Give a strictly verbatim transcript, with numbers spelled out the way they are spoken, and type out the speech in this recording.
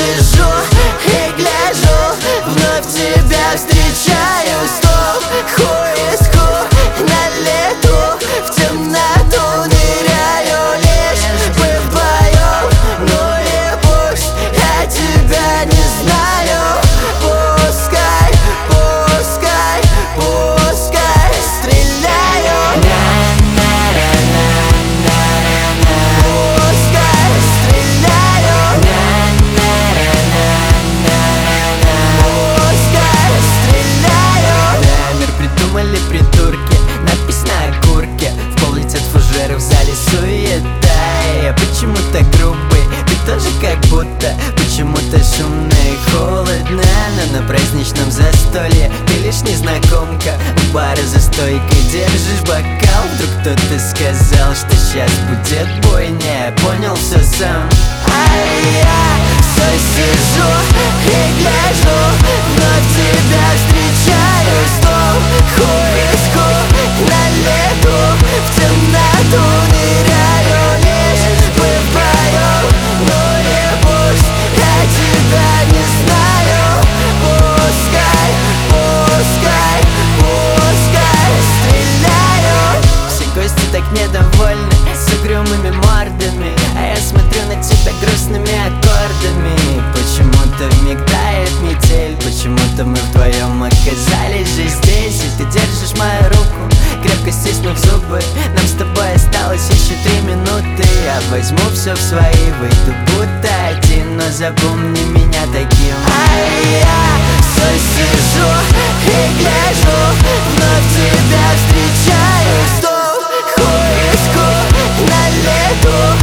сижу и гляжу, вновь тебя встречаю. Стоп, хуй из хуй на лету, в темноту ныряю лишь мы вдвоем. Ну и пусть я тебя не знаю, пускай, пускай, пускай стреляю. Пускай стреляю. Пускай стреляю. Да, мир придумали придурки, надпись на окурке, в пол летят фужеры, в зале суета. Я почему-то грубый, ты тоже как будто, почему-то шумно и холодно. Но на праздничном застолье ты лишь незнакомка, у бара за стойкой держишь бокал. Вдруг кто-то сказал, что сейчас будет бойня, я понял все сам. А я все сижу и гляжу, вновь тебя встречаю. Стоп, хуй из хуй на лету, в темноту ныряю лишь мы вдвоем. Ну и пусть я тебя не знаю, пускай, пускай, пускай стреляю. Все гости так недовольны, с угрюмыми мордами, а я смотрю на тебя грустными аккордами. Почему-то вмиг тает метель, почему-то мы вдвоем оказались же здесь. И ты держишь мою руку, крепко стиснув зубы. Нам с тобой осталось еще три минуты. Я возьму все в свои, выйду будто один, но запомни меня таким. А я все сижу и гляжу, вновь тебя встречаю. Стоп, хуй из хуй на лету,